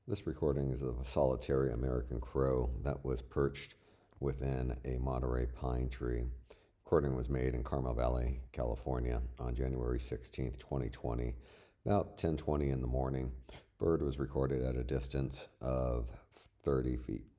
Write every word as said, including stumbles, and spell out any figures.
This recording is of a solitary American crow that was perched within a Monterey pine tree. Recording was made in Carmel Valley, California on January sixteenth, twenty twenty, about ten twenty in the morning. Bird was recorded at a distance of thirty feet.